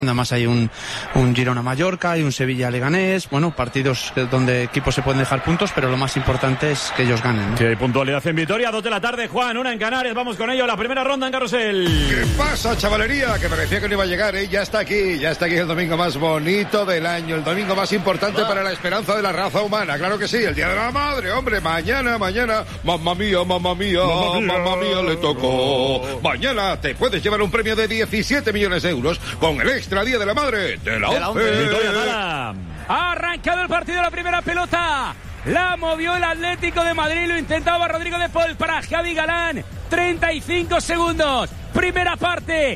Además hay un Girona-Mallorca, hay un Sevilla-Leganés, bueno, partidos donde equipos se pueden dejar puntos, pero lo más importante es que ellos ganen, ¿no? Sí, puntualidad en Vitoria, 2 de la tarde, Juan, 1 en Canarias, vamos con ello, la primera ronda en Carrusel. ¿Qué pasa, chavalería? Que parecía que no iba a llegar, ¿eh? Ya está aquí el domingo más bonito del año, el domingo más importante para la esperanza de la raza humana, claro que sí, el Día de la Madre, hombre, mañana, mamma mía, le tocó. Mañana te puedes llevar un premio de 17 millones de euros con el extra Día de la Madre de la ONCE. Ha arrancado el partido, la primera pelota la movió el Atlético de Madrid, lo intentaba Rodrigo de Paul para Javi Galán, 35 segundos, primera parte,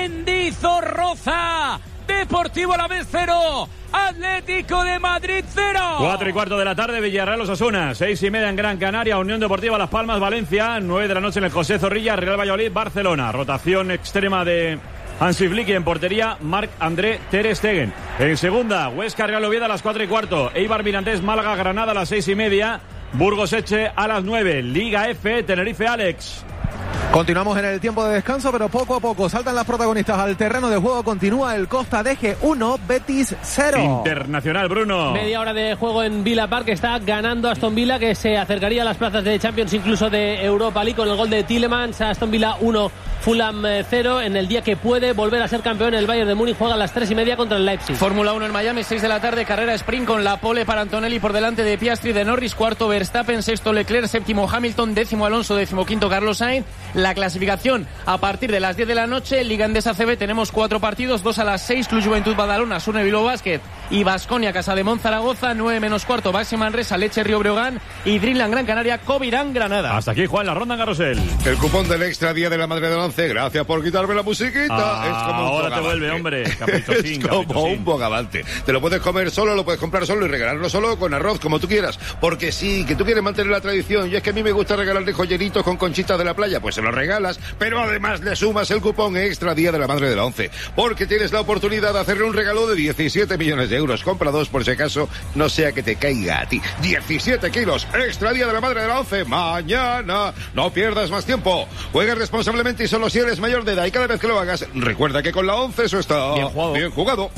Mendizorroza, Deportivo Alavés 0, Atlético de Madrid 0. 4:15 de la tarde, Villarreal Osasuna, 6:30 en Gran Canaria, Unión Deportiva Las Palmas, Valencia, 9 de la noche en el José Zorrilla, Real Valladolid, Barcelona. Rotación extrema de Hansi Flick y en portería Marc-André Ter Stegen. En segunda, Huesca Real Oviedo a las 4:15, Eibar Mirandés Málaga Granada a las 6:30, Burgos Elche a las 9, Liga F Tenerife Alex. Continuamos en el tiempo de descanso, pero poco a poco saltan las protagonistas al terreno de juego. Continúa el Costa Deje 1, Betis 0. Internacional, Bruno. Media hora de juego en Villa Park, está ganando Aston Villa, que se acercaría a las plazas de Champions, incluso de Europa League, con el gol de Tielemans. Aston Villa 1, Fulham 0, en el día que puede volver a ser campeón. El Bayern de Múnich juega a las 3:30 contra el Leipzig. Fórmula 1 en Miami, 6 de la tarde, carrera sprint con la pole para Antonelli por delante de Piastri, de Norris, cuarto Verstappen, sexto Leclerc, séptimo Hamilton, décimo Alonso, decimoquinto Carlos Sainz. La clasificación a partir de las 10 de la noche, Liga Endesa CB, tenemos 4 partidos, 2 a las 6, Club Juventud Badalona, Surne Bilbao Basket y Baskonia Casademont Zaragoza, 9 menos cuarto, Baxi Manresa, Leche Río Breogán y Dreamland Gran Canaria, Covirán Granada. Hasta aquí, Juan, la ronda en Carrusel. El cupón del extra Día de la Madre del Once, gracias por quitarme la musiquita. Es como ahora te vuelve, hombre, caprichosín, es como un bogavante. Te lo puedes comer solo, lo puedes comprar solo y regalarlo solo con arroz, como tú quieras. Porque sí, que tú quieres mantener la tradición, y es que a mí me gusta regalarle joyeritos con conchitas de la playa, pues se los regalas, pero además le sumas el cupón extra Día de la Madre de la Once, porque tienes la oportunidad de hacerle un regalo de 17 millones de euros. Compra 2 por si acaso, no sea que te caiga a ti. 17 kilos, extra Día de la Madre de la Once, mañana. No pierdas más tiempo. Juega responsablemente y solo si eres mayor de edad, y cada vez que lo hagas, recuerda que con la Once eso está bien jugado.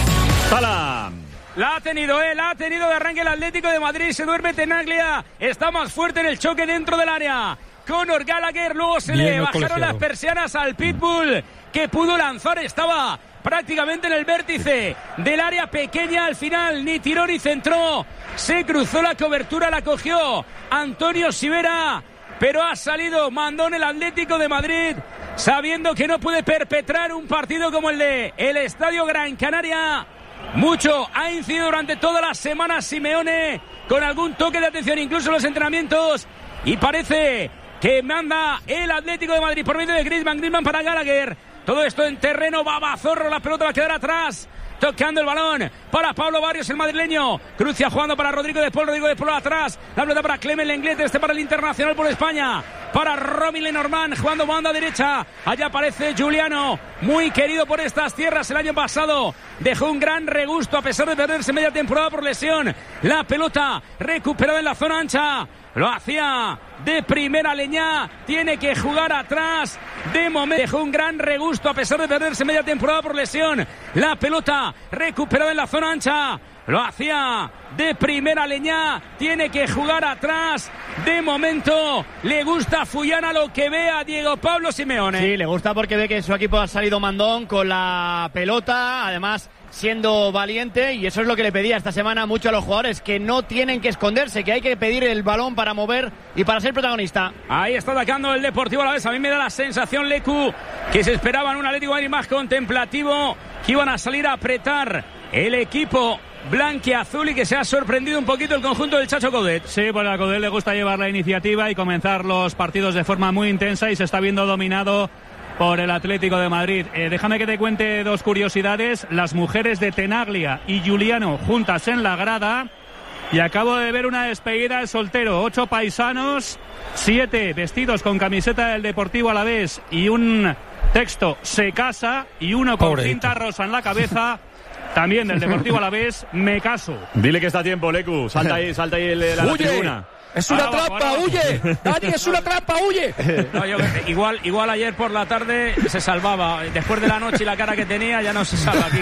¡Sala! La ha tenido de arranque el Atlético de Madrid, se duerme Tenaglia, está más fuerte en el choque dentro del área. Conor Gallagher, luego se le bajaron las persianas al Pitbull, que pudo lanzar, estaba prácticamente en el vértice del área pequeña, al final ni tiró ni centró, se cruzó la cobertura, la cogió Antonio Sivera, pero ha salido mandón el Atlético de Madrid, sabiendo que no puede perpetrar un partido como el de el Estadio Gran Canaria. Mucho ha incidido durante todas las semanas Simeone, con algún toque de atención incluso en los entrenamientos, y parece que manda el Atlético de Madrid por medio de Griezmann para Gallagher. Todo esto en terreno babazorro, la pelota va a quedar atrás. Tocando el balón para Pablo Barrios, el madrileño. Crucia jugando para Rodrigo de Paul atrás. La pelota para Clement Lenglet, para el Internacional por España. Para Romy Lenormand, jugando banda derecha. Allá aparece Giuliano, muy querido por estas tierras. El año pasado dejó un gran regusto a pesar de perderse media temporada por lesión. La pelota recuperada en la zona ancha. Lo hacía de primera Leñá, tiene que jugar atrás. De momento dejó un gran regusto a pesar de perderse media temporada por lesión. La pelota recuperada en la zona ancha. Lo hacía de primera Leñá, tiene que jugar atrás. De momento le gusta a Fullana lo que ve a Diego Pablo Simeone. Sí, le gusta porque ve que su equipo ha salido mandón con la pelota, además siendo valiente, y eso es lo que le pedía esta semana mucho a los jugadores, que no tienen que esconderse, que hay que pedir el balón para mover y para ser protagonista. Ahí está atacando el Deportivo Alavés. A mí me da la sensación, Lecu, que se esperaban un Atlético de Madrid más contemplativo, que iban a salir a apretar el equipo blanquiazul y que se ha sorprendido un poquito el conjunto del Chacho Coudet. Sí, pues a Coudet le gusta llevar la iniciativa y comenzar los partidos de forma muy intensa, y se está viendo dominado por el Atlético de Madrid. Déjame que te cuente 2 curiosidades. Las mujeres de Tenaglia y Giuliano juntas en la grada, y acabo de ver una despedida de soltero. 8 paisanos, 7 vestidos con camiseta del Deportivo Alavés y un texto "se casa", y uno con cinta rosa en la cabeza, también del Deportivo Alavés: "me caso". Dile que está a tiempo, Lecu. Salta ahí la tribuna. ¡Es una trampa! ¡Huye! ¡Dani, es una trampa! ¡Huye! No, igual ayer por la tarde se salvaba. Después de la noche y la cara que tenía, ya no se salva aquí.